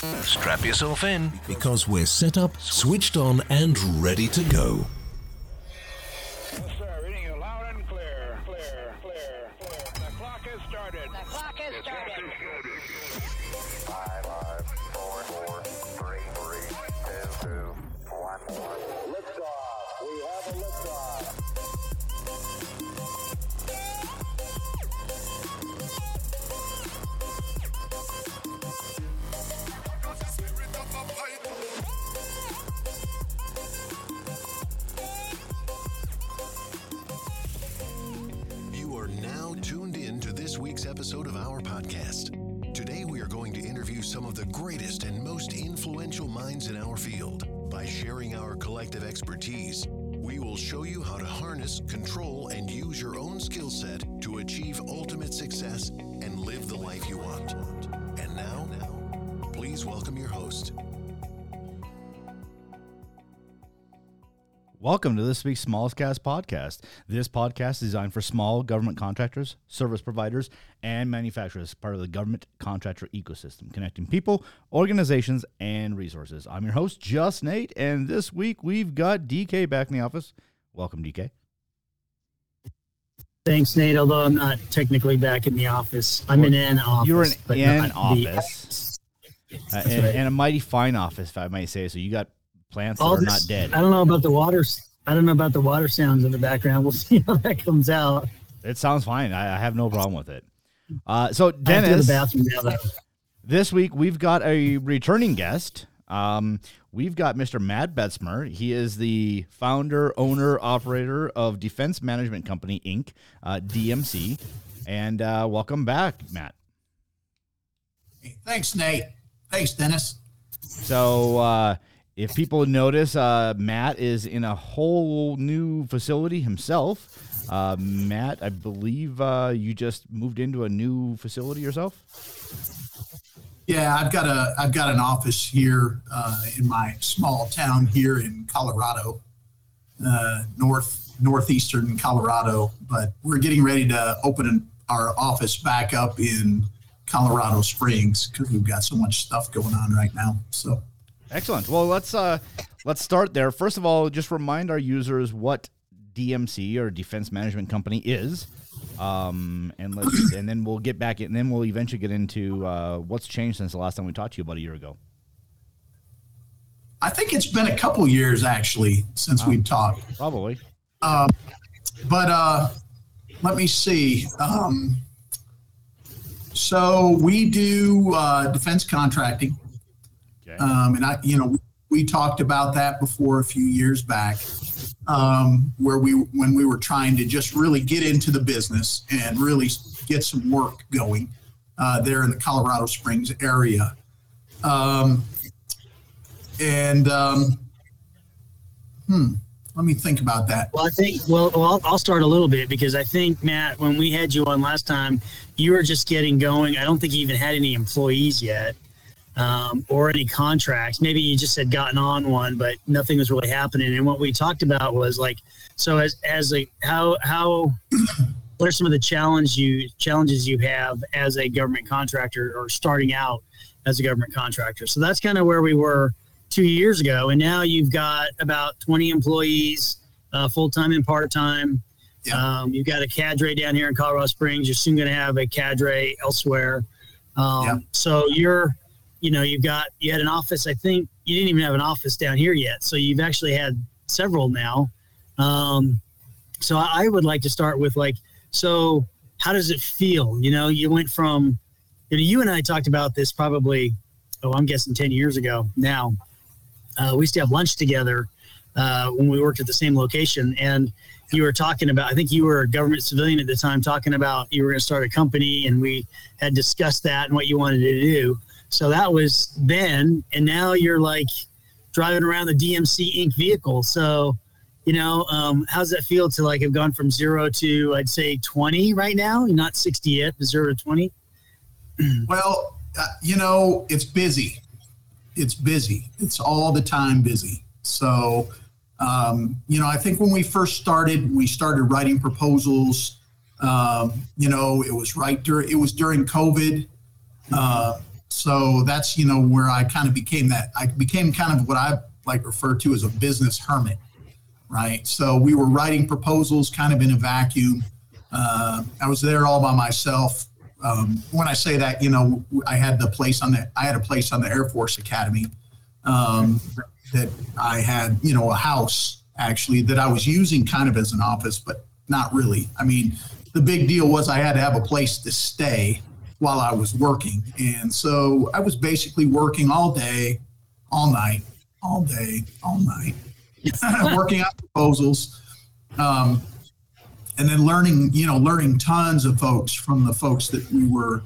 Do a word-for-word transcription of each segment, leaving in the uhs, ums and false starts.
Strap yourself in, because we're set up, switched on, and ready to go. Yes, sir. Reading you loud and clear. Clear, clear, clear. The clock has started. The clock has started. Five, five, four, four, three, three, two, two, one, one. Liftoff. We have a liftoff. You are now tuned in to this week's episode of our podcast. Today we are going to interview some of the greatest and most influential minds in our field. By sharing our collective expertise, we will show you how to harness, control, and use your own skill set to achieve ultimate success and live the life you want. And now, please welcome your host. Welcome to this week's Smallest Cast podcast. This podcast is designed for small government contractors, service providers, and manufacturers, part of the government contractor ecosystem, connecting people, organizations, and resources. I'm your host, Just Nate, and this week we've got D K back in the office. Welcome, D K. Thanks, Nate, although I'm not technically back in the office. I'm in an office. You're in but an not office, the- uh, and, right. and a mighty fine office, if I might say. So you got plants that All are this- not dead. I don't know about the water. I don't know about the water sounds in the background. We'll see how that comes out. It sounds fine. I, I have no problem with it. Uh, so, I have to go to Dennis, the bathroom now, though. this week we've got a returning guest. Um, we've got Mister Matt Betzmer. He is the founder, owner, operator of Defense Management Company, Incorporated, uh, D M C. And uh, welcome back, Matt. Thanks, Nate. Thanks, Dennis. So, uh, if people notice, uh, Matt is in a whole new facility himself. Uh, Matt, I believe uh, you just moved into a new facility yourself? Yeah, I've got a I've got an office here uh, in my small town here in Colorado, uh, north northeastern Colorado. But we're getting ready to open an, our office back up in Colorado Springs because we've got so much stuff going on right now. So. Excellent. Well, let's uh, let's start there. First of all, just remind our users what D M C or Defense Management Company is, um, and let's and then we'll get back in, and then we'll eventually get into uh, what's changed since the last time we talked to you about a year ago. I think it's been a couple years actually since oh, we've talked. Probably. Um, but uh, let me see. Um, so we do uh, defense contracting. Okay. Um, and I, you know, we talked about that before a few years back, um, where we, when we were trying to just really get into the business and really get some work going uh, there in the Colorado Springs area. Um, and um, hmm, let me think about that. Well, I think, well, well I'll, I'll start a little bit because I think, Matt, when we had you on last time, you were just getting going. I don't think you even had any employees yet. Um, or any contracts. Maybe you just had gotten on one, but nothing was really happening. And what we talked about was like, so as as a how how what are some of the challenge you challenges you have as a government contractor or starting out as a government contractor? So that's kind of where we were two years ago, and now you've got about twenty employees, uh, full time and part time. Yeah. Um, you've got a cadre down here in Colorado Springs. You're soon going to have a cadre elsewhere. Um, Yeah. So you're You know, you've got, you had an office, I think you didn't even have an office down here yet. So you've actually had several now. Um, so I, I would like to start with like, so how does it feel? You know, you went from, you know, you and I talked about this probably, oh, I'm guessing ten years ago now. Uh, we used to have lunch together uh, when we worked at the same location. And you were talking about, I think you were a government civilian at the time, talking about you were going to start a company, and we had discussed that and what you wanted to do. So that was then, and now you're like driving around the D M C Incorporated vehicle. So, you know, um, how's that feel to like have gone from zero to, I'd say twenty right now? You're not sixty yet, but zero to twenty? Well, uh, you know, it's busy. It's busy. It's all the time busy. So, um, you know, I think when we first started, we started writing proposals. Um, you know, it was right during, it was during COVID. Uh, So that's, you know, where I kind of became that. I became kind of what I like refer to as a business hermit, right? So we were writing proposals kind of in a vacuum. Uh, I was there all by myself. Um, when I say that, you know, I had the place on the, I had a place on the Air Force Academy um, that I had, you know, a house actually that I was using kind of as an office, but not really. I mean, the big deal was I had to have a place to stay while I was working. And so I was basically working all day, all night, all day, all night, working on proposals. Um, and then learning, you know, learning tons of folks from the folks that we were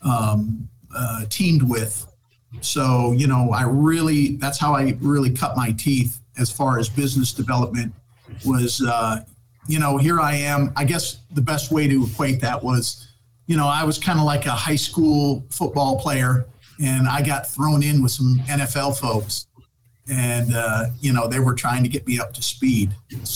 um, uh, teamed with. So, you know, I really, that's how I really cut my teeth as far as business development was, uh, you know, here I am. I guess the best way to equate that was, you know, I was kind of like a high school football player, and I got thrown in with some N F L folks, and, uh, you know, they were trying to get me up to speed.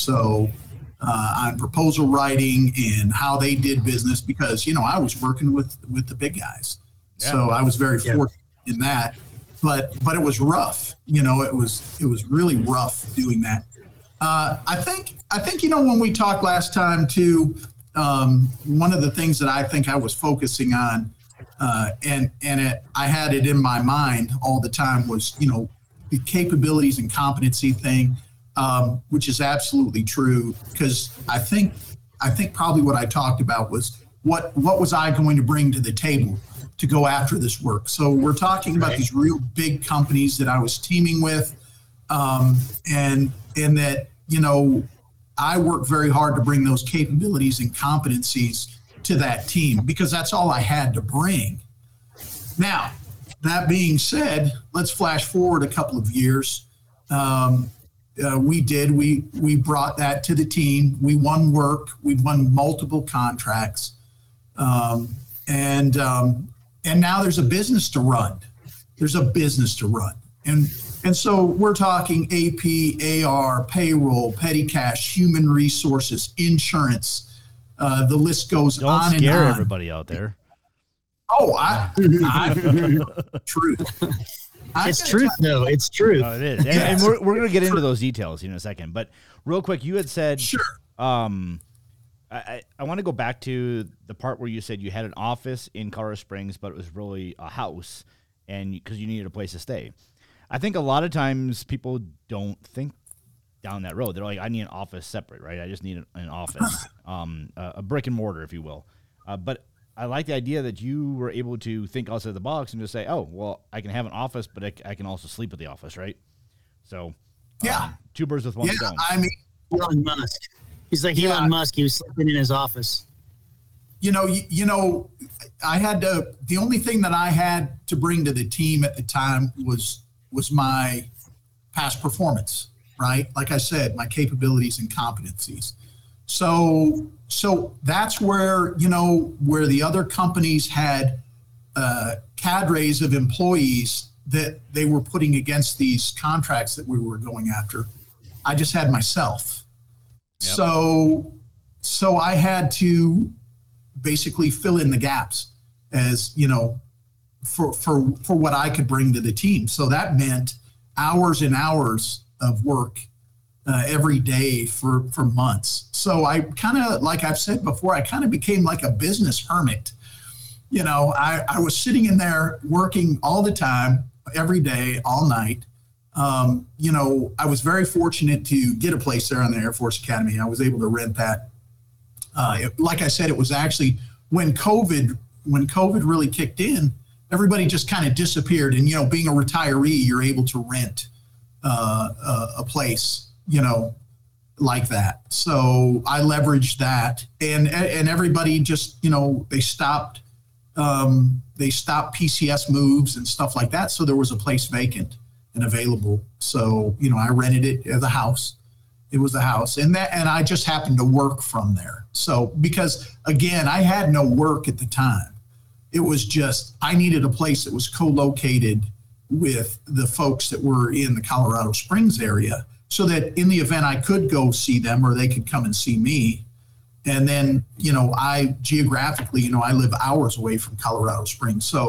So uh, on proposal writing and how they did business, because, you know, I was working with, with the big guys. Yeah. So I was very yeah. fortunate in that, but, but it was rough. You know, it was, it was really rough doing that. Uh, I think, I think, you know, when we talked last time too, um, one of the things that I think I was focusing on, uh, and, and it, I had it in my mind all the time was, you know, the capabilities and competency thing, um, which is absolutely true. Because I think, I think probably what I talked about was what, what was I going to bring to the table to go after this work? So we're talking about these real big companies that I was teaming with, um, and, and that, you know, I worked very hard to bring those capabilities and competencies to that team because that's all I had to bring. Now, that being said, let's flash forward a couple of years. Um, uh, we did, we, we brought that to the team. We won work. We won multiple contracts. Um, and, um, and now there's a business to run. There's a business to run. And, and so we're talking A P, A R, payroll, petty cash, human resources, insurance. Uh, the list goes Don't on and on. Don't scare everybody out there. Oh, I, I truth. I it's truth, though. It's truth. No, it is. And, and we're, we're going to get into those details in a second. But real quick, you had said, sure. Um, I, I, I want to go back to the part where you said you had an office in Colorado Springs, but it was really a house, and because you needed a place to stay. I think a lot of times people don't think down that road. They're like, I need an office separate, right? I just need an, an office, um, a, a brick and mortar, if you will. Uh, but I like the idea that you were able to think outside the box and just say, oh, well, I can have an office, but I, I can also sleep at the office, right? So, yeah, um, two birds with one yeah, stone. I mean, Elon Musk. He's like yeah. Elon Musk. He was sleeping in his office. You know, you, you know, I had to, the only thing that I had to bring to the team at the time was, was my past performance, right? Like I said, my capabilities and competencies. So, so that's where, you know, where the other companies had uh, cadres of employees that they were putting against these contracts that we were going after. I just had myself. Yep. So, so I had to basically fill in the gaps as, you know, for, for, for what I could bring to the team. So that meant hours and hours of work uh, every day for, for months. So I kind of, like I've said before, I kind of became like a business hermit. You know, I, I was sitting in there working all the time, every day, all night. Um, you know, I was very fortunate to get a place there on the Air Force Academy. I was able to rent that. Uh, it, like I said, it was actually when COVID, when COVID really kicked in, everybody just kind of disappeared. And, you know, being a retiree, you're able to rent uh, a, a place, you know, like that. So I leveraged that, and and everybody just, you know, they stopped, um, they stopped P C S moves and stuff like that. So there was a place vacant and available. So, you know, I rented it as a house. It was a house, and that, and I just happened to work from there. So, because again, I had no work at the time. It was just, I needed a place that was co-located with the folks that were in the Colorado Springs area, so that in the event I could go see them or they could come and see me. And then, you know, I geographically, you know, I live hours away from Colorado Springs. So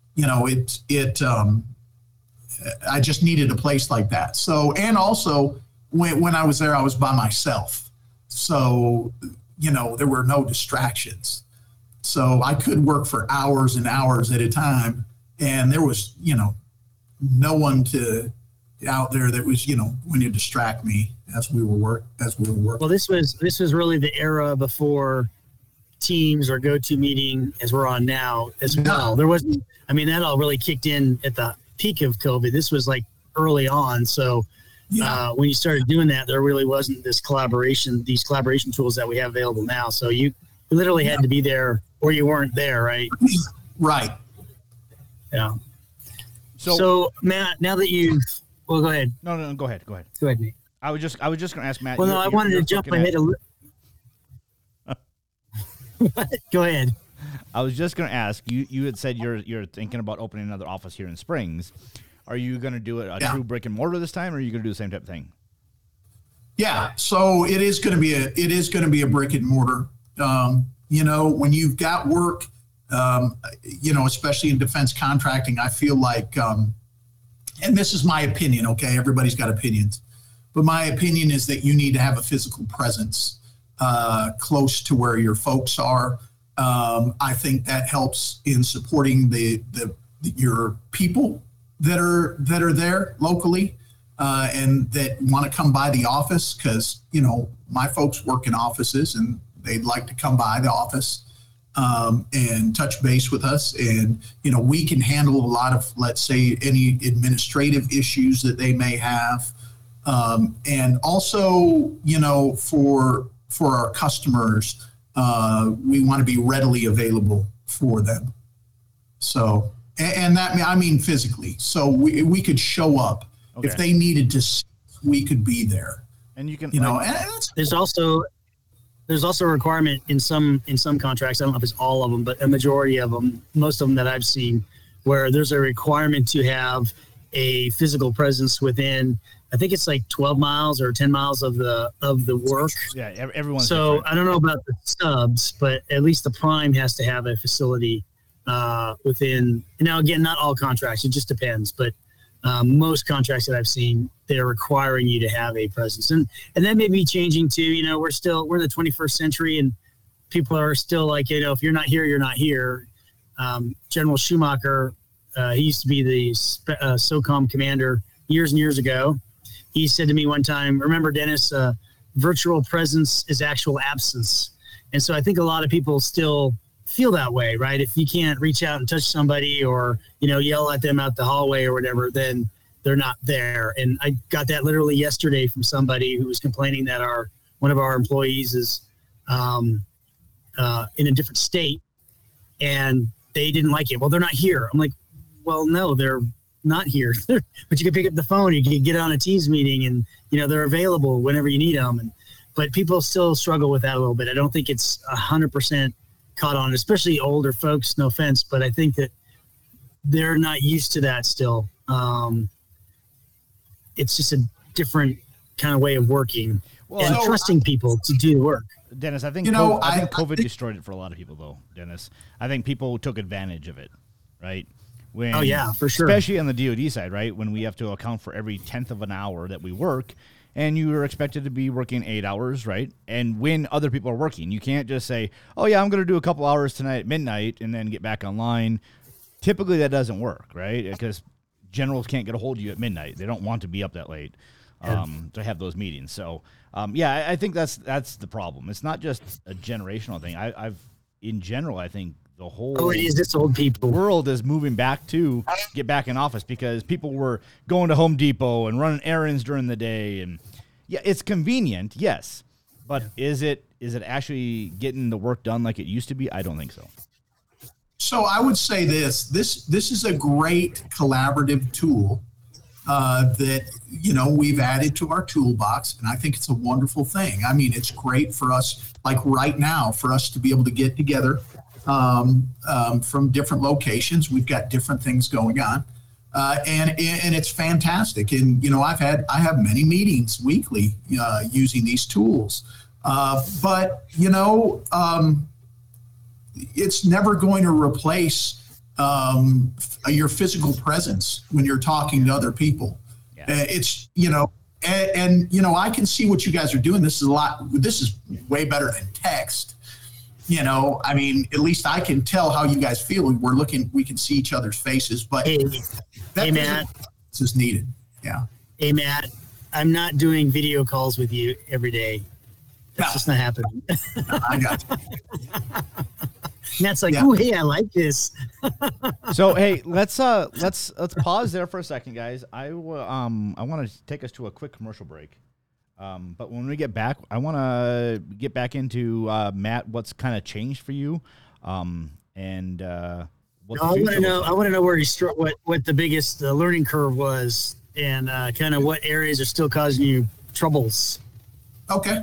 you know, it, it, um, I just needed a place like that. So, and also when, when I was there, I was by myself. So, you know, there were no distractions. So I could work for hours and hours at a time. And there was, you know, no one to out there that was, you know, going to distract me as we were work, as we were working. Well, this was, this was really the era before Teams or GoToMeeting as we're on now as well. There wasn't, I mean, that all really kicked in at the peak of COVID. This was like early on. So yeah. uh, when you started doing that, there really wasn't this collaboration, these collaboration tools that we have available now. So you literally had yeah. to be there or you weren't there, right? Right. Yeah. So, so Matt, now that you've, well, go ahead. No, no, no, go ahead. Go ahead. Go ahead, Nate. I was just, I was just going to ask Matt. Well, no, I wanted to jump ahead a little. Go ahead. I was just going to ask you. You had said you're you're thinking about opening another office here in Springs. Are you going to do it a yeah. true brick and mortar this time, or are you going to do the same type of thing? Yeah, so it is going to be a it is going to be a brick and mortar. Um, you know, when you've got work, um, you know, especially in defense contracting, I feel like, um, and this is my opinion. Okay, everybody's got opinions, but my opinion is that you need to have a physical presence uh, close to where your folks are. Um, I think that helps in supporting the, the, the your people that are that are there locally uh, and that want to come by the office, because you know my folks work in offices and they'd like to come by the office um, and touch base with us, and you know we can handle a lot of, let's say, any administrative issues that they may have, um, and also you know for for our customers. Uh, we want to be readily available for them. So, and, and that, I mean, physically. So we, we could show up okay. if they needed to, we could be there. And you can, you know, like, and that's, there's also, there's also a requirement in some, in some contracts. I don't know if it's all of them, but a majority of them, most of them that I've seen, where there's a requirement to have a physical presence within, I think it's like twelve miles or ten miles of the of the work. Yeah, everyone's so different. I don't know about the subs, but at least the prime has to have a facility uh, within. Now, again, not all contracts; it just depends. But um, most contracts that I've seen, they're requiring you to have a presence, and and that may be changing too. You know, we're still we're in the twenty-first century, and people are still like, you know, if you're not here, you're not here. Um, General Schumacher, uh, he used to be the uh, SOCOM commander years and years ago. He said to me one time, remember, Dennis, uh, virtual presence is actual absence. And so I think a lot of people still feel that way, right? If you can't reach out and touch somebody or, you know, yell at them out the hallway or whatever, then they're not there. And I got that literally yesterday from somebody who was complaining that our one of our employees is um, uh, in a different state and they didn't like it. Well, they're not here. I'm like, well, no, they're not here, but you can pick up the phone, you can get on a Teams meeting, and you know they're available whenever you need them. And but people still struggle with that a little bit. I don't think it's a hundred percent caught on, especially older folks. No offense, but I think that they're not used to that still. Um, it's just a different kind of way of working well, and so trusting people to do the work. Dennis, I think you know, COVID, I, I think I, COVID I think, destroyed it for a lot of people, though. Dennis, I think people took advantage of it, right? When, oh, yeah, for sure. Especially on the D O D side, right? When we have to account for every tenth of an hour that we work, and you are expected to be working eight hours, right? And when other people are working, you can't just say, oh, yeah, I'm going to do a couple hours tonight at midnight and then get back online. Typically, that doesn't work, right? Because generals can't get a hold of you at midnight. They don't want to be up that late um, yeah. to have those meetings. So, um, yeah, I, I think that's that's the problem. It's not just a generational thing. I, I've, in general, I think, the whole oh, it is this old people world is moving back to get back in office because people were going to Home Depot and running errands during the day. And yeah, it's convenient. Yes. But is it, is it actually getting the work done like it used to be? I don't think so. So I would say this, this, this is a great collaborative tool uh, that, you know, we've added to our toolbox. And I think it's a wonderful thing. I mean, it's great for us, like right now, for us to be able to get together Um, um, from different locations. We've got different things going on, uh, and and it's fantastic. And you know, I've had I have many meetings weekly uh, using these tools, uh, but you know, um, it's never going to replace um, f- your physical presence when you're talking to other people. Yeah. Uh, it's, you know, and, and, you know, I can see what you guys are doing. This is a lot, this is way better than text. You know, I mean, at least I can tell how you guys feel. We're looking, we can see each other's faces, but Hey, that hey Matt. This is needed. Yeah. Hey, Matt, I'm not doing video calls with you every day. That's No. just not happening. I got you. Matt's like, Yeah. oh, hey, I like this. So hey, let's uh let's let's pause there for a second, guys. I will um I want to take us to a quick commercial break. Um, but when we get back, I want to get back into uh, Matt. What's kind of changed for you, um, and uh, what No, the I future want to know. looks I like. want to know where you str- what what the biggest uh, learning curve was, and uh, kind of what areas are still causing you troubles. Okay.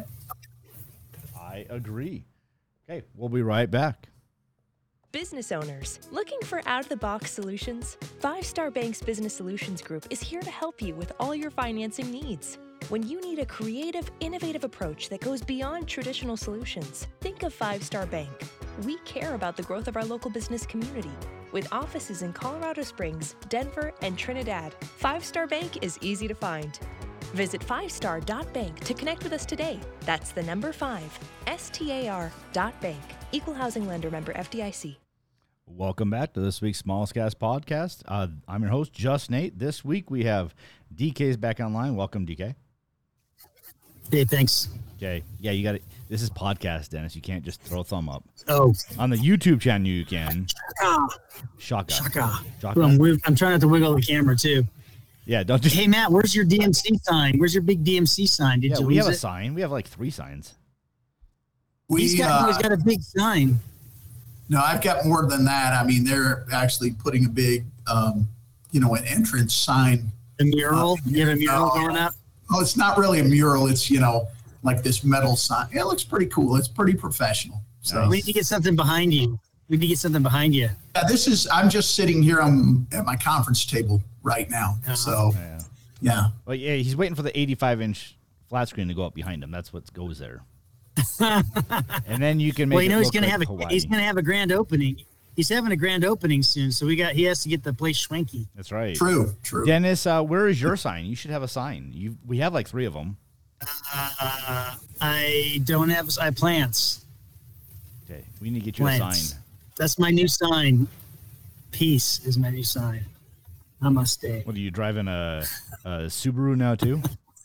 I agree. Okay, we'll be right back. Business owners looking for out-of-the-box solutions? Five Star Bank's Business Solutions Group is here to help you with all your financing needs. When you need a creative, innovative approach that goes beyond traditional solutions, think of Five Star Bank. We care about the growth of our local business community. With offices in Colorado Springs, Denver, and Trinidad, Five Star Bank is easy to find. Visit five star dot bank to connect with us today. That's the number five, S T A R dot bank. Equal housing lender, member F D I C. Welcome back to this week's Smallest Gas podcast. Uh, I'm your host, Just Nate. This week we have D K's back online. Welcome, D K. Hey, thanks. Okay, yeah, you got it. This is podcast, Dennis. You can't just throw a thumb up. Oh, On the YouTube channel, you can. Shaka. shaka. Shaka. I'm, wi- I'm trying not to wiggle the camera too. Yeah, don't just. Hey, Matt, where's your D M C sign? Where's your big D M C sign? Did yeah, you we lose have a it? sign. We have like three signs. We, He's got, uh, he's got a big sign. No, I've got more than that. I mean, they're actually putting a big, um, you know, an entrance sign. The mural. Uh, You have a mural uh, going up. Oh, it's not really a mural. It's, you know, like this metal sign. It looks pretty cool. It's pretty professional. So We need to get something behind you. We need to get something behind you. yeah, this is, I'm just sitting here on, at my conference table right now. Uh-huh. So Yeah. yeah. Well, yeah, he's waiting for the eighty-five inch flat screen to go up behind him. That's what goes there. And then you can make Well, you it know he's look gonna like have a Hawaii. he's gonna have a grand opening. He's having a grand opening soon, so we got he has to get the place schwanky. That's right. True, true. Dennis, uh, where is your sign? You should have a sign. You we have like three of them. Uh, I don't have I have plants. Okay, we need to get you a Plants. sign. That's my new sign. Peace is my new sign. Namaste. What are you driving a, a Subaru now too?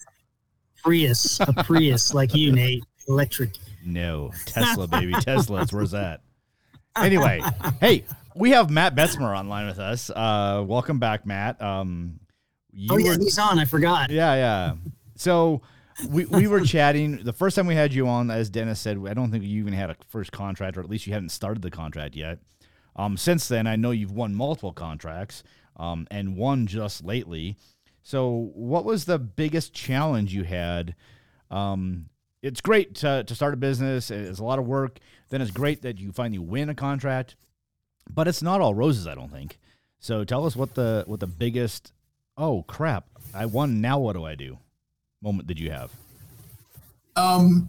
Prius, a Prius like you, Nate. Electric. No, Tesla, baby, Tesla. Where's that? Anyway, hey, we have Matt Betzmer online with us. Uh, welcome back, Matt. Um, you Oh yeah, were- he's on. I forgot. yeah, yeah. So we we were chatting the first time we had you on. As Dennis said, I don't think you even had a first contract, or at least you hadn't started the contract yet. Um, since then, I know you've won multiple contracts, um, and one just lately. So, what was the biggest challenge you had? Um, it's great to, to start a business. It's a lot of work. Then it's great that you finally win a contract, but it's not all roses, I don't think. So, tell us what the what the biggest. Oh crap! I won. Now what do I do? Moment did you have? Um,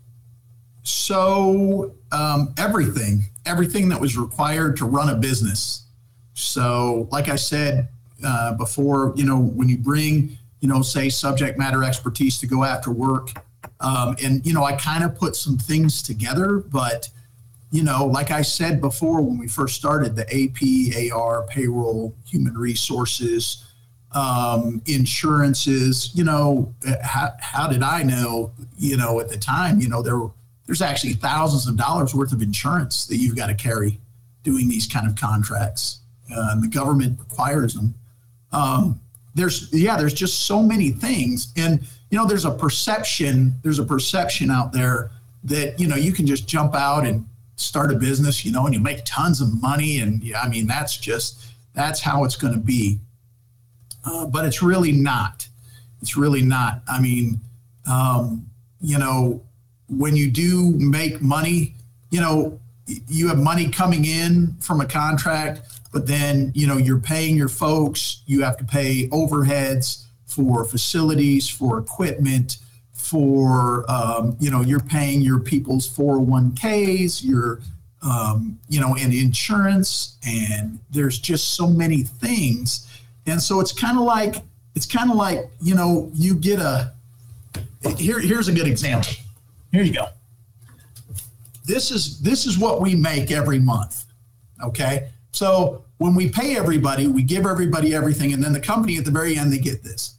so um, everything, everything that was required to run a business. So, like I said uh, before, you know, when you bring, you know, say subject matter expertise to go after work, um, and you know, I kind of put some things together, but you know, like I said before, when we first started, the A P, A R, payroll, human resources, um, insurances, you know, how, how did I know, you know, at the time, you know, there were, there's actually thousands of dollars worth of insurance that you've got to carry doing these kind of contracts. Uh, and the government requires them. Um, there's, yeah, there's just so many things. And, you know, there's a perception, there's a perception out there that, you know, you can just jump out and start a business, you know, and you make tons of money. And yeah, I mean, that's just, that's how it's going to be. Uh, but it's really not. It's really not. I mean, um, you know, when you do make money, you know, you have money coming in from a contract, but then, you know, you're paying your folks, you have to pay overheads for facilities, for equipment, for, um, you know, you're paying your people's four oh one k's, your, um, you know, and insurance, and there's just so many things. And so it's kind of like, it's kind of like, you know, you get a, here, here's a good example. Here you go. This is, this is what we make every month. Okay. So when we pay everybody, we give everybody everything. And then the company at the very end, they get this.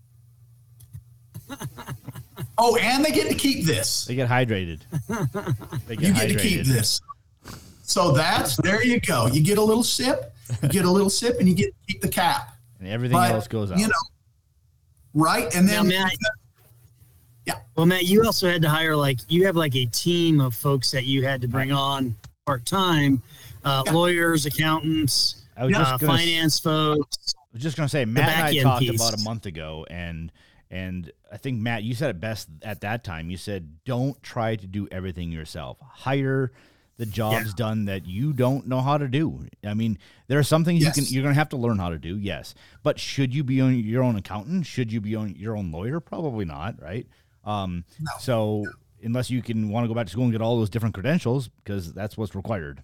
Oh, and they get to keep this. They get hydrated. They get you get hydrated. to keep this. So that's, there you go. You get a little sip, you get a little sip, and you get to keep the cap. And everything But, else goes out. You know, right? And then, Now, Matt, yeah. well, Matt, you also had to hire, like, you have like a team of folks that you had to bring on part-time, uh, Yeah. lawyers, accountants, I was uh, just gonna, finance folks. I was just gonna say, Matt and I back-end talked piece. about a month ago, and and I think Matt, you said it best at that time. You said, "Don't try to do everything yourself. Hire the jobs Yeah. done that you don't know how to do." I mean, there are some things Yes. you can you're gonna have to learn how to do. Yes, but should you be on your own accountant? Should you be on your own lawyer? Probably not, right? Um, No. So unless you can want to go back to school and get all those different credentials, because that's what's required.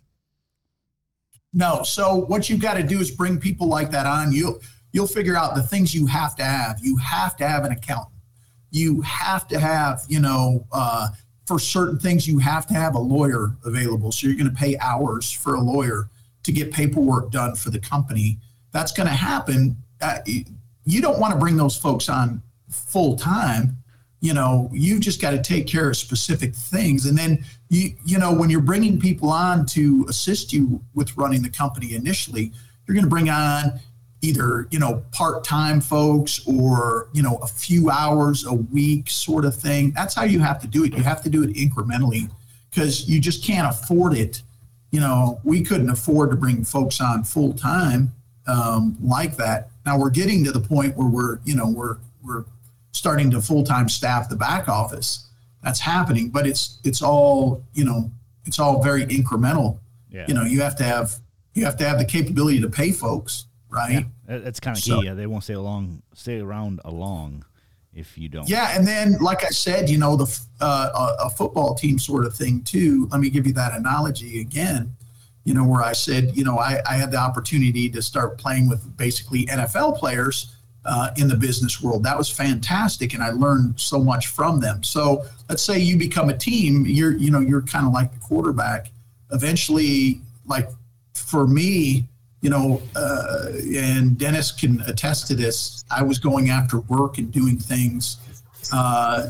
No. So what you've got to do is bring people like that on. You'll you'll figure out the things you have to have. You have to have an accountant. You have to have, you know, uh, for certain things, you have to have a lawyer available. So you're going to pay hours for a lawyer to get paperwork done for the company. That's going to happen. Uh, you don't want to bring those folks on full time. You know, you just got to take care of specific things. And then, you you know, when you're bringing people on to assist you with running the company initially, you're going to bring on either, you know, part-time folks or, you know, a few hours a week sort of thing. That's how you have to do it. You have to do it incrementally because you just can't afford it. You know, we couldn't afford to bring folks on full-time um, like that. Now we're getting to the point where we're, you know, we're, we're, starting to full-time staff the back office. That's happening, but it's it's all, you know, it's all very incremental. Yeah. You know, you have to have you have to have the capability to pay folks, right? Yeah, that's kind of So- key. Yeah, they won't stay along, stay around along if you don't. Yeah, and then like I said, you know, the uh, a, a football team sort of thing too. Let me give you that analogy again. You know, where I said, you know, I, I had the opportunity to start playing with basically N F L players Uh, in the business world. That was fantastic, and I learned so much from them. So let's say you become a team, you're you know you're kind of like the quarterback. Eventually, like for me, you know, uh, and Dennis can attest to this. I was going after work and doing things uh,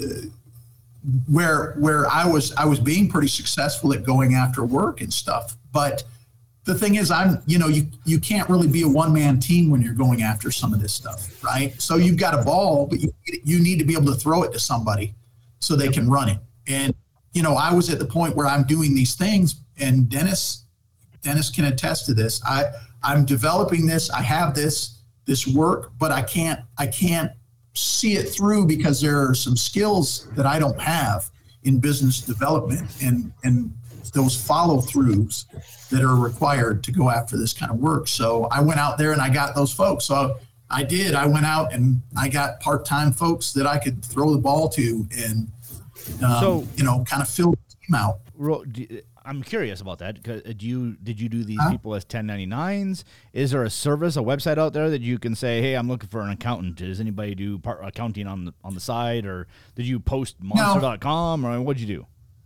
where where I was I was being pretty successful at going after work and stuff, but the thing is, I'm, you know, you, you can't really be a one-man team when you're going after some of this stuff, right? So you've got a ball, but you, you need to be able to throw it to somebody so they can run it. And, you know, I was at the point where I'm doing these things, and Dennis, Dennis can attest to this. I, I'm developing this. I have this, this work, but I can't, I can't see it through because there are some skills that I don't have in business development and, and those follow-throughs that are required to go after this kind of work. So I went out there and I got those folks. So I did. I went out and I got part-time folks that I could throw the ball to and, um, So- you know, kind of fill the team out. Ro- do- I'm curious about that. 'Cause do you did you do these Huh? people as ten ninety-nines? Is there a service, a website out there that you can say, "Hey, I'm looking for an accountant"? Does anybody do part accounting on the on the side, or did you post monster dot com, or what'd you do?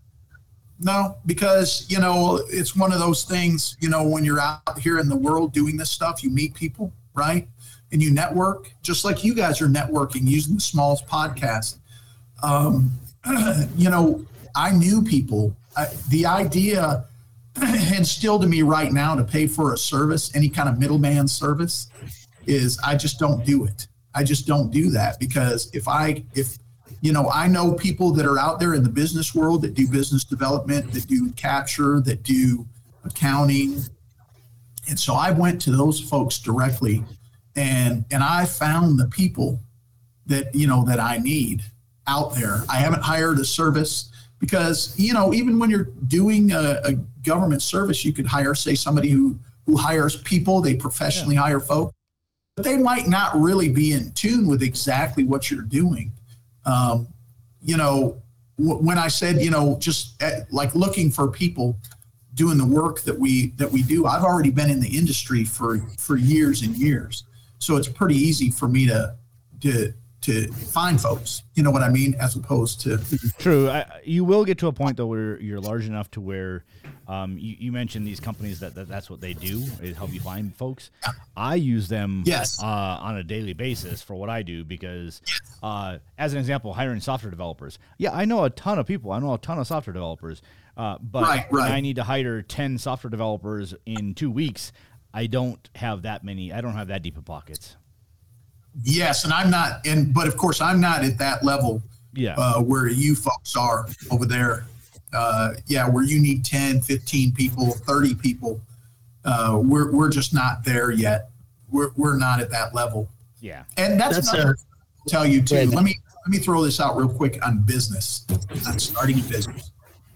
No, because, you know, it's one of those things, you know, when you're out here in the world doing this stuff, you meet people, right? And you network, just like you guys are networking using the Smalls podcast. Um, you know, I knew people. I, the idea, and still to me right now, to pay for a service, any kind of middleman service, is I just don't do it. I just don't do that because if I, if, you know, I know people that are out there in the business world that do business development, that do capture, that do accounting. And so I went to those folks directly and, and I found the people that, you know, that I need out there. I haven't hired a service because, you know, even when you're doing a, a government service, you could hire, say, somebody who, who hires people, they professionally yeah. hire folks, but they might not really be in tune with exactly what you're doing. Um, you know, w- when I said, you know, just at, like looking for people, doing the work that we that we do. I've already been in the industry for for years and years, so it's pretty easy for me to to to find folks. You know what I mean? As opposed to true. I, you will get to a point though where you're large enough to where um, you, you mentioned these companies that, that that's what they do is help you find folks. I use them yes. uh, on a daily basis for what I do because, uh, as an example, hiring software developers. Yeah, I know a ton of people. I know a ton of software developers. Uh, but right, when right. I need to hire ten software developers in two weeks, I don't have that many. I don't have that deep of pockets. Yes, and I'm not, and but of course I'm not at that level. Yeah, uh, where you folks are over there. Uh, yeah, where you need ten, fifteen people, thirty people. Uh, we're we're just not there yet. We're we're not at that level. Yeah, and that's, that's another. A, I'll tell you too. Let me let me throw this out real quick on business, on starting a business.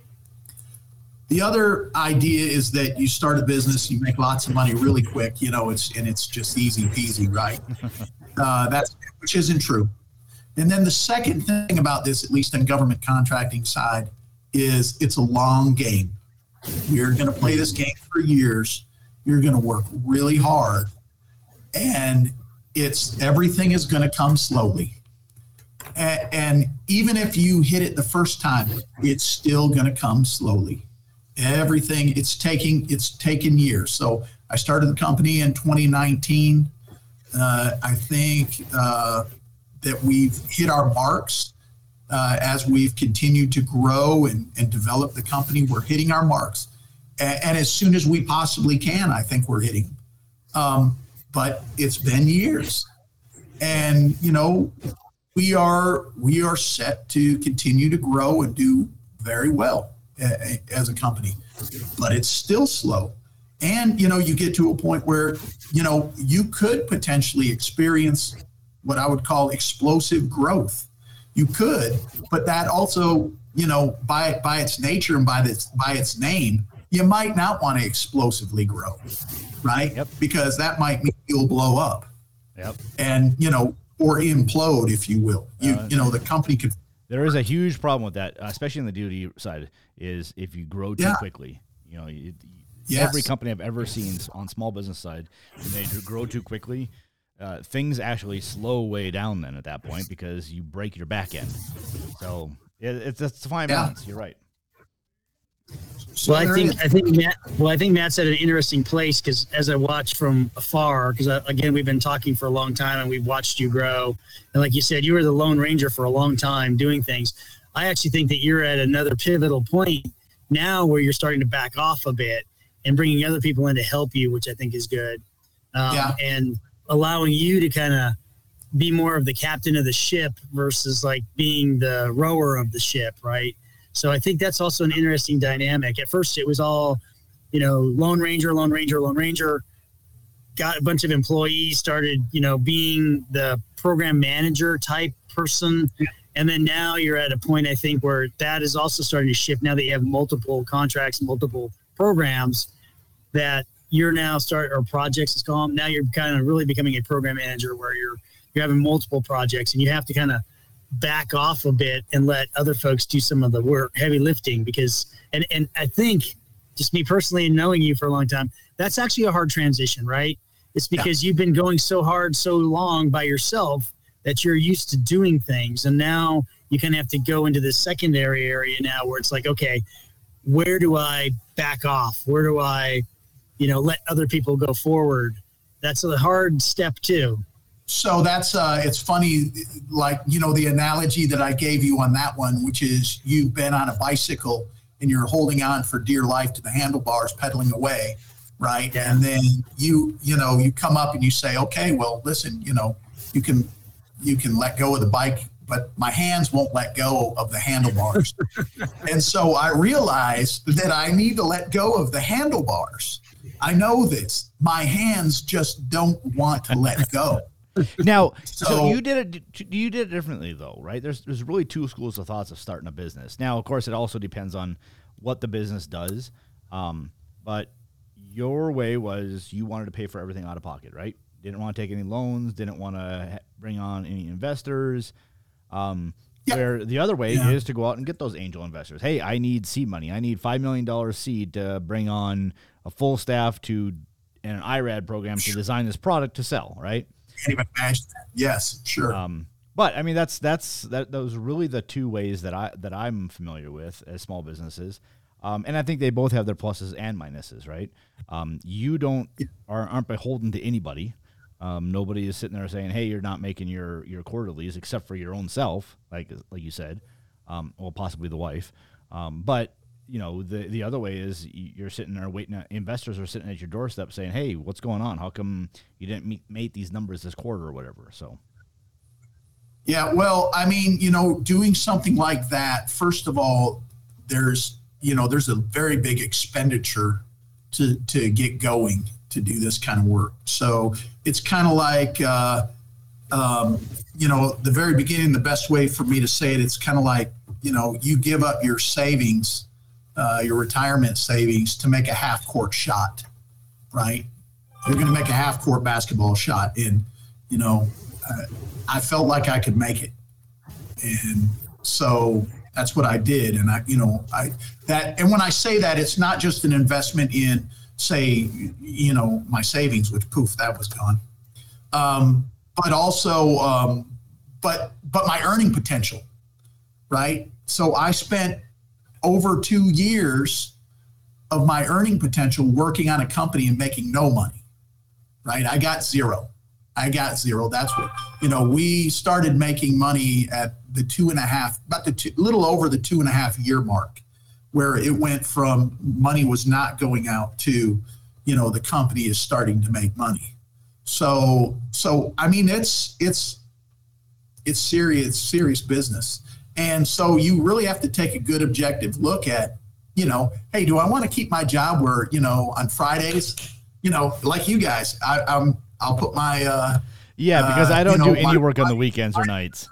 The other idea is that you start a business, you make lots of money really quick, you know, it's and it's just easy peasy, right? Uh, that's which isn't true. And then the second thing about this, at least on government contracting side, is it's a long game. You're going to play this game for years. You're going to work really hard, and it's everything is going to come slowly. And, and even if you hit it the first time, it's still going to come slowly. Everything it's taking it's taken years. So I started the company in twenty nineteen. Uh, I think uh, that we've hit our marks uh, as we've continued to grow and, and develop the company. We're hitting our marks, and, and as soon as we possibly can, I think we're hitting. Um, but it's been years, and you know we are we are set to continue to grow and do very well as a company, but it's still slow. And, you know, you get to a point where, you know, you could potentially experience what I would call explosive growth. You could, but that also, you know, by by its nature and by this by its name, you might not want to explosively grow, right? Yep. Because that might mean you'll blow up. Yep. And, you know, or implode, if you will. You Uh, you know, the company could. There is a huge problem with that, especially on the D O D side, is if you grow too Yeah. quickly. You know, you, Yes. every company I've ever seen on small business side, when they do grow too quickly, uh, things actually slow way down then at that point because you break your back end. So it, it's, it's a fine Yeah. balance. You're right. So Well, I there think is- I think Matt. Well, I think Matt's at an interesting place because as I watch from afar, because again we've been talking for a long time and we've watched you grow, and like you said, you were the Lone Ranger for a long time doing things. I actually think that you're at another pivotal point now where you're starting to back off a bit and bringing other people in to help you, which I think is good, um, Yeah. and allowing you to kind of be more of the captain of the ship versus like being the rower of the ship, right? So I think that's also an interesting dynamic. At first, it was all, you know, Lone Ranger, Lone Ranger, Lone Ranger. Got a bunch of employees, started, you know, being the program manager type person. And then now you're at a point, I think, where that is also starting to shift now that you have multiple contracts, multiple programs that you're now start or projects is called. Now you're kind of really becoming a program manager where you're you're having multiple projects and you have to kind of back off a bit and let other folks do some of the work, heavy lifting, because and and I think just me personally and knowing you for a long time, that's actually a hard transition, right? It's because yeah. you've been going so hard so long by yourself that you're used to doing things, and now you kind of have to go into this secondary area now where it's like, okay, where do I back off? Where do I, you know, let other people go forward? That's a hard step too. So that's, uh, it's funny, like, you know, the analogy that I gave you on that one, which is you've been on a bicycle and you're holding on for dear life to the handlebars, pedaling away, right? Yeah. And then you, you know, you come up and you say, okay, well, listen, you know, you can, you can let go of the bike, but my hands won't let go of the handlebars. And so I realized that I need to let go of the handlebars. I know this. My hands just don't want to let go. Now, so, So- you did it. You did it differently, though, right? There's there's really two schools of thoughts of starting a business. Now, of course, it also depends on what the business does. Um, but your way was you wanted to pay for everything out of pocket, right? Didn't want to take any loans. Didn't want to bring on any investors. Um, Yeah. Where the other way Yeah. is to go out and get those angel investors. Hey, I need seed money. I need five million dollars seed to bring on a full staff to and an I RAD program to design this product to sell, right? Can't even imagine that. Yes, sure. Um, but I mean, that's that's that those are really the two ways that I that I'm familiar with as small businesses, um, and I think they both have their pluses and minuses, right? Um, you don't are, aren't beholden to anybody. Um, nobody is sitting there saying, "Hey, you're not making your your quarterlies," except for your own self, like like you said, um, well, possibly the wife. Um, but you know, the the other way is you're sitting there waiting. At, investors are sitting at your doorstep saying, "Hey, what's going on? How come you didn't meet, meet these numbers this quarter or whatever?" So, yeah, well, I mean, you know, doing something like that, first of all, there's you know, there's a very big expenditure to to get going to do this kind of work. So it's kind of like, uh, um, you know, the very beginning. The best way for me to say it, it's kind of like, you know, you give up your savings. Uh, your retirement savings to make a half court shot, right? You're going to make a half court basketball shot. And, you know, uh, I felt like I could make it. And so that's what I did. And I, you know, I, that, and when I say that, it's not just an investment in, say, you know, my savings, which poof, that was gone. Um, but also, um, but, but my earning potential, right? So I spent over two years of my earning potential working on a company and making no money, right? I got zero. I got zero. That's what, you know, we started making money at the two and a half, about the two, little over the two and a half year mark, where it went from money was not going out to, you know, the company is starting to make money. So, so, I mean, it's, it's, it's serious, serious business. And so you really have to take a good objective look at, you know, hey, do I want to keep my job where, you know, on Fridays, you know, like you guys, I, I'm, I'll put my, uh, yeah, because uh, I don't you know, do any my, work on the my, weekends or nights.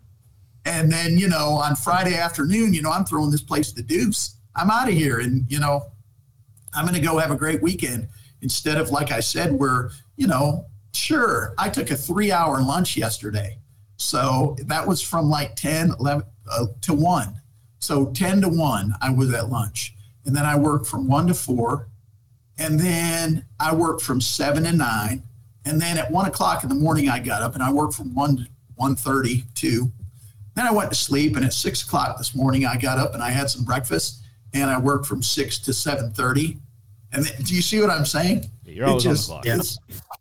And then, you know, on Friday afternoon, you know, I'm throwing this place to the deuce. I'm out of here. And, you know, I'm going to go have a great weekend instead of, like I said, where, you know, sure, I took a three hour lunch yesterday. So that was from like ten, eleven uh, to one. So ten to one, I was at lunch. And then I worked from one to four. And then I worked from seven to nine. And then at one o'clock in the morning, I got up and I worked from one to one thirty, two. Then I went to sleep. And at six o'clock this morning, I got up and I had some breakfast and I worked from six to seven thirty. And then, do you see what I'm saying? Yeah, you're always it on just, the clock. It's,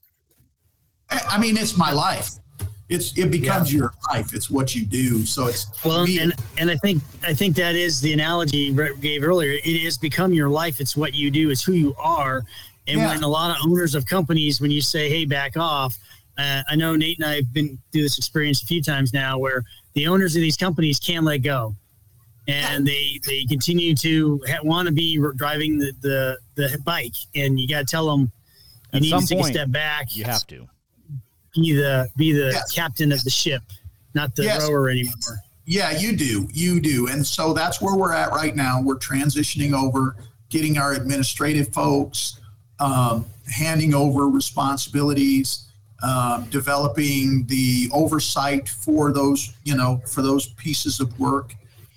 I mean, it's my life. It's it becomes yeah. your life. It's what you do. So it's well, me, and and I think I think that is the analogy Brett gave earlier. It is become your life. It's what you do. It's who you are. And yeah. when a lot of owners of companies, when you say, "Hey, back off," uh, I know Nate and I have been through this experience a few times now, where the owners of these companies can't let go, and they they continue to ha- want to be driving the, the the bike, and you got to tell them you At need some to take point, a step back. You have to. Be the be the yes. captain of the ship, not the yes. rower anymore. Yeah, you do. You do. And so that's where we're at right now. We're transitioning over, getting our administrative folks, um, handing over responsibilities, um, developing the oversight for those, you know, for those pieces of work.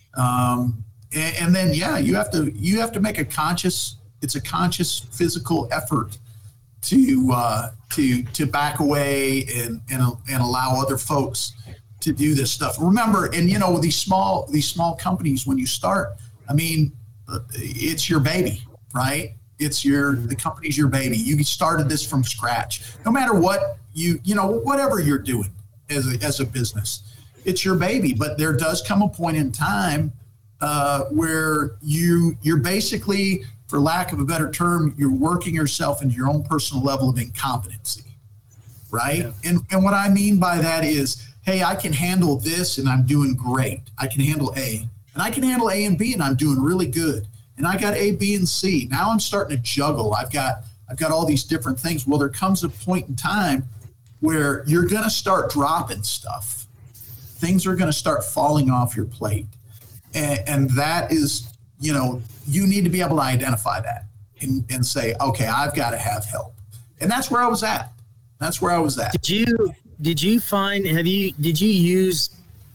Um, and, and then, yeah, you have to you have to make a conscious. It's a conscious physical effort to uh, to to back away and, and and allow other folks to do this stuff. Remember, and you know, these small these small companies, when you start, I mean, it's your baby, right? It's your the company's your baby. You started this from scratch. No matter what you you know whatever you're doing as a, as a business, it's your baby. But there does come a point in time uh, where you you're basically, for lack of a better term, you're working yourself into your own personal level of incompetency, right? Yeah. And and what I mean by that is, hey, I can handle this and I'm doing great. I can handle A, and I can handle A and B and I'm doing really good. And I got A, B, and C. Now I'm starting to juggle. I've got I've got all these different things. Well, there comes a point in time where you're going to start dropping stuff. Things are going to start falling off your plate, and, and that is, you know, you need to be able to identify that and, and say, okay, I've got to have help. And that's where I was at. That's where I was at. Did you, did you find, have you, did you use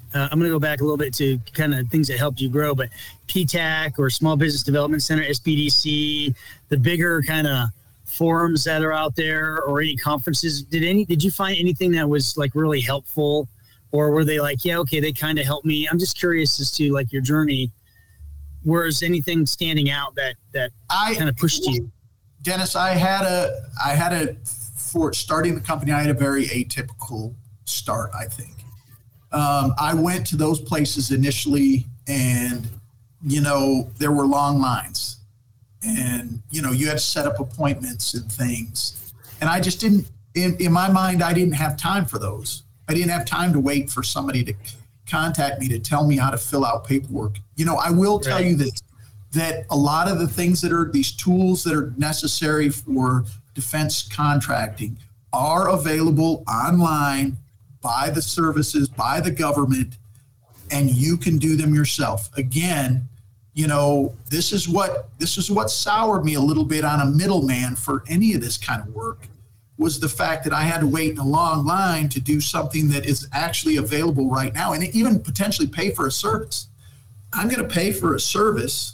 uh, I'm going to go back a little bit to kind of things that helped you grow, but P TAC or Small Business Development Center, S B D C, the bigger kind of forums that are out there, or any conferences, did any, did you find anything that was like really helpful, or were they like, yeah, okay, they kind of helped me? I'm just curious as to like your journey. Was anything standing out that, that kind of pushed you? Dennis, I had a, I had a, for starting the company, I had a very atypical start, I think. Um, I went to those places initially, and, you know, there were long lines, and, you know, you had to set up appointments and things. And I just didn't, in, in my mind, I didn't have time for those. I didn't have time to wait for somebody to contact me to tell me how to fill out paperwork. You know, I will tell Right. you that, that a lot of the things that are these tools that are necessary for defense contracting are available online by the services, by the government, and you can do them yourself. Again, you know, this is what this is what soured me a little bit on a middleman for any of this kind of work, was the fact that I had to wait in a long line to do something that is actually available right now, and even potentially pay for a service. I'm going to pay for a service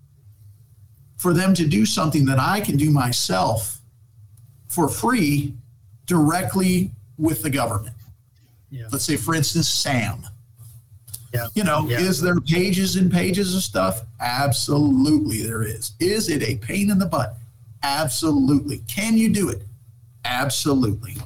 for them to do something that I can do myself for free directly with the government. Yeah. Let's say, for instance, SAM. Yeah. You know, Yeah. is there pages and pages of stuff? Absolutely there is. Is it a pain in the butt? Absolutely. Can you do it? Absolutely.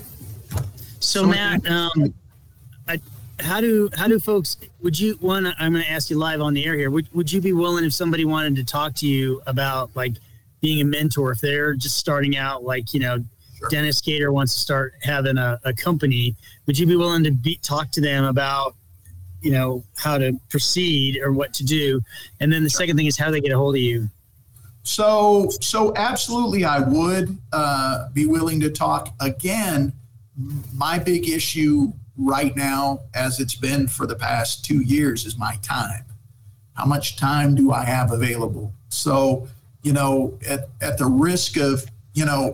So, So- Matt, um, I, how do how do folks? Would you one? I'm going to ask you live on the air here. Would Would you be willing, if somebody wanted to talk to you about like being a mentor, if they're just starting out, like, you know, Sure. Dennis Gator wants to start having a, a company, would you be willing to be, talk to them about, you know, how to proceed or what to do? And then the second thing is how they get a hold of you. So, so absolutely, I would uh, be willing to talk. Again, my big issue right now, as it's been for the past two years, is my time. How much time do I have available? So, you know, at, at the risk of, you know,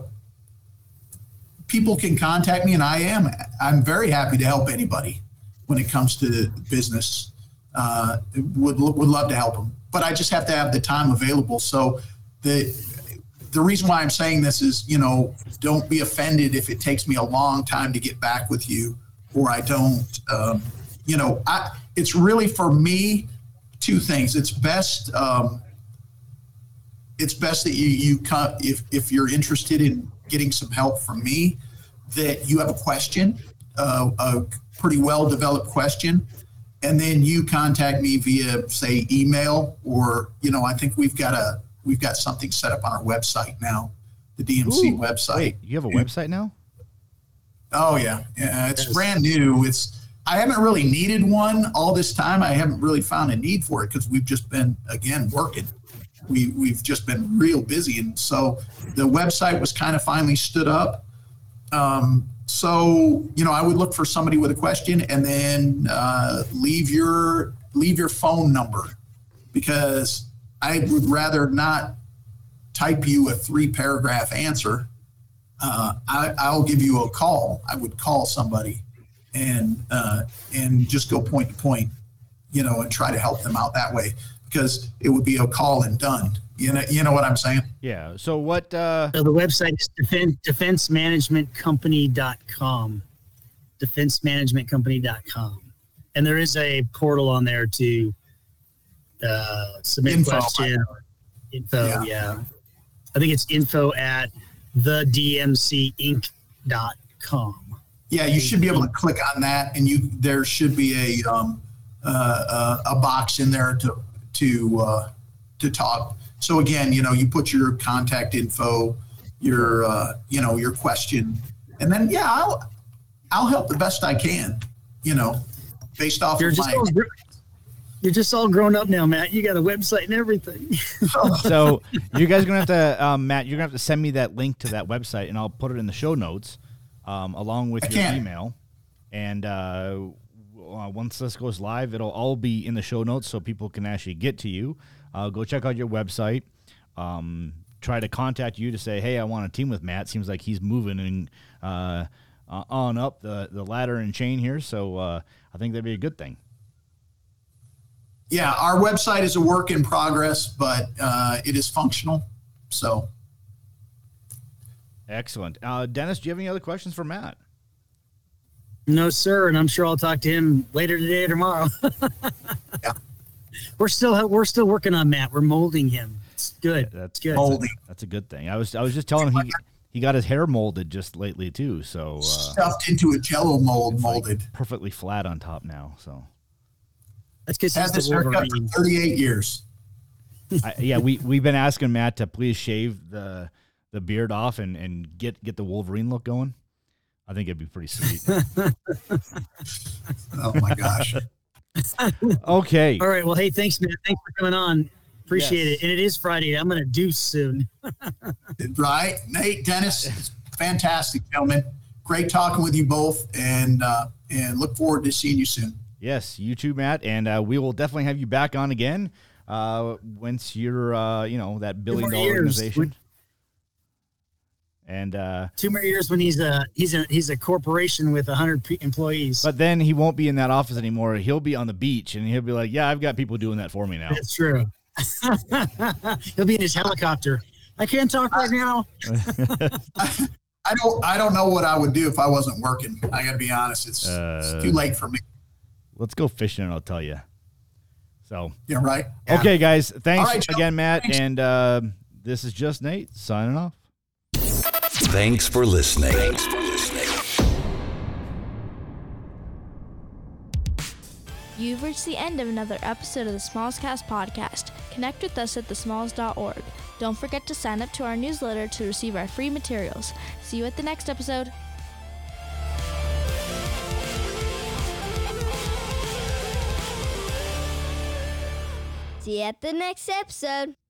people can contact me, and I am, I'm very happy to help anybody when it comes to business. Uh, would, would love to help them, but I just have to have the time available. So the, the reason why I'm saying this is, you know, don't be offended if it takes me a long time to get back with you, or I don't, um, you know, I, it's really, for me, two things. It's best, um, it's best that you, you come, if, if you're interested in getting some help from me, that you have a question, uh, a pretty well-developed question, and then you contact me via, say, email, or, you know, I think we've got a, we've got something set up on our website now, the D M C Ooh, website. Wait, you have a website now? Oh yeah, yeah, it's Yes. brand new. It's, I haven't really needed one all this time. I haven't really found a need for it because we've just been, again, working. We, we've just been real busy. And so the website was kind of finally stood up. Um, so, you know, I would look for somebody with a question, and then uh, leave your leave your phone number, because I would rather not type you a three paragraph answer. Uh, I, I'll give you a call. I would call somebody and uh, and just go point to point, you know, and try to help them out that way, because it would be a call and done. You know, you know what I'm saying? Yeah. So what? Uh, So the website is defense, defense management company dot com. defense management company dot com. And there is a portal on there to uh, submit Info. question. Info, Yeah. yeah. I think it's info at the d m c inc dot com. Yeah, you should be able to click on that, and you there should be a um, uh, a, a box in there to to uh, to talk. So again, you know, you put your contact info, your uh, you know, your question, and then yeah, I'll I'll help the best I can. You know, based off You're of just my. all, gr- you're just all grown up now, Matt. You got a website and everything. so you guys are gonna have to, um, Matt. You're gonna have to send me that link to that website, and I'll put it in the show notes, um, along with I your can. email. And uh, uh, once this goes live, it'll all be in the show notes, so people can actually get to you. Uh, go check out your website. Um, try to contact you to say, hey, I want to team with Matt. Seems like he's moving and uh, uh, on up the, the ladder and chain here. So uh, I think that'd be a good thing. yeah, our website is a work in progress, but uh, it is functional. So. Excellent. Uh, Dennis, do you have any other questions for Matt? No, sir. And I'm sure I'll talk to him later today or tomorrow. Yeah. We're still, we're still working on Matt. We're molding him. It's good. Yeah, that's good. Molding. That's a good thing. I was I was just telling him he he got his hair molded just lately too. So uh, Stuffed into a Jello mold, it's, like, molded. perfectly flat on top now. So That's because Had he's this the haircut for Wolverine. thirty-eight years. I, yeah, we we've been asking Matt to please shave the the beard off and and get get the Wolverine look going. I think it'd be pretty sweet. Oh my gosh. Okay. All right. Well, hey, thanks, man. Thanks for coming on. Appreciate Yes. it. And it is Friday. I'm going to deuce soon. Right, Nate, Dennis, it's fantastic, gentlemen. Great talking with you both, and uh, and look forward to seeing you soon. Yes, you too, Matt, and uh, we will definitely have you back on again uh, once you're, uh, you know, that billion more dollar years. organization. And uh, Two more years when he's a he's a he's a corporation with a hundred pe- employees. but then he won't be in that office anymore. He'll be on the beach, and he'll be like, "Yeah, I've got people doing that for me now." That's true. He'll be in his helicopter. I can't talk right now. I don't I don't know what I would do if I wasn't working. I got to be honest. It's, Uh, it's too late for me. Let's go fishing, and I'll tell you. So, Yeah, right. Yeah. okay, guys, thanks All right, Joe. again, Matt, Thanks. and uh, this is just Nate signing off. Thanks for listening. Thanks for listening. You've reached the end of another episode of the Smalls Cast podcast. Connect with us at the smalls dot org. Don't forget to sign up to our newsletter to receive our free materials. See you at the next episode. See you at the next episode.